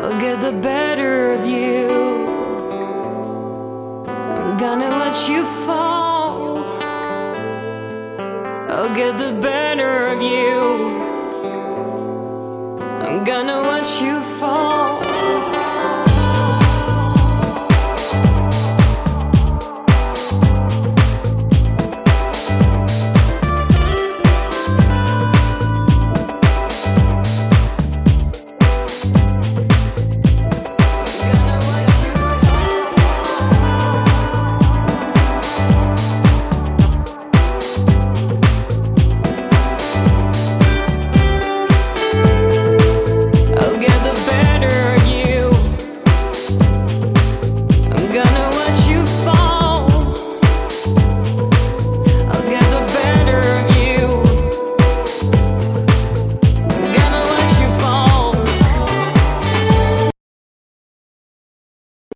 I'll get the better of you. I'm gonna watch you fall. I'll get the better of you. I'm gonna watch you fall.